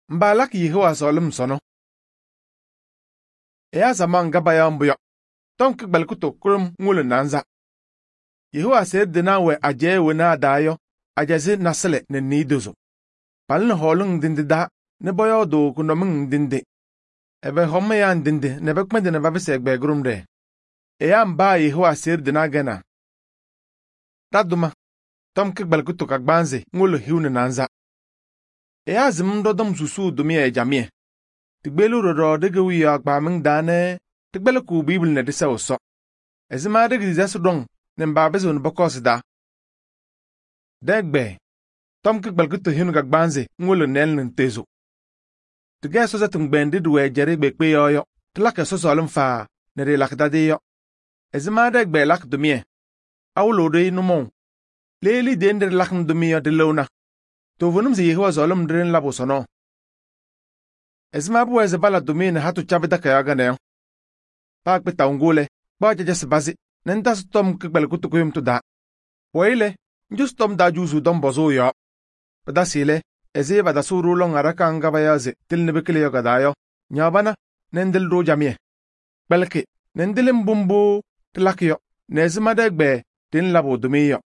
Mbalak Yehowa solim sono. Ya zaman gaba ya mbuyo. Tom kikbal kuto kurum ngulu nanza. Yehowa se dina we aje we na dayo. Ajazi nasile ne nidozo. Palin holung dindida ne boyo do kunoming dinde. Ebe homme ya dinde ne bekmede ne babise egbe grumde. Ya mba Yehowa se dina gena. Daduma. Tom kikbal kuto kagbanze ngulu hiune nanza. Ya zimdo dom susu dumie jamie. Tigbelu rodo dege wi akpa ming dane. Tigbelu ku Bible ne disa oso. Ezima dege dizasu dong ne mbabezo ne bokos da. Degbe. Tom kikbal kuto hiune kagbanze ngulu nel nintezo. Tige soza tungbendi duwe jeri bekpe yoyo. Tilake soso alimfa ne re lakdade yo. Ezima degbe lak dumie. Awulo de numon. Leli dender lakn dumie de lona. Tovunum zi Yehowa zolum drin labo sono. Ezima buwe zebala dumine hatu chabida kayaga neyo. Paak bita ungule, baja jas bazi, nentas tom kikbel kutukuyum tu da. Waile, njus tom da juzu dom bozo yo. Badasile, eze badasu rulong araka angabayaze, til nebekile yo gadayo, nyabana, nendil ro jamie. Belki, nendilim bumbu, tilakyo, nezima degbe, din labo dumiyo.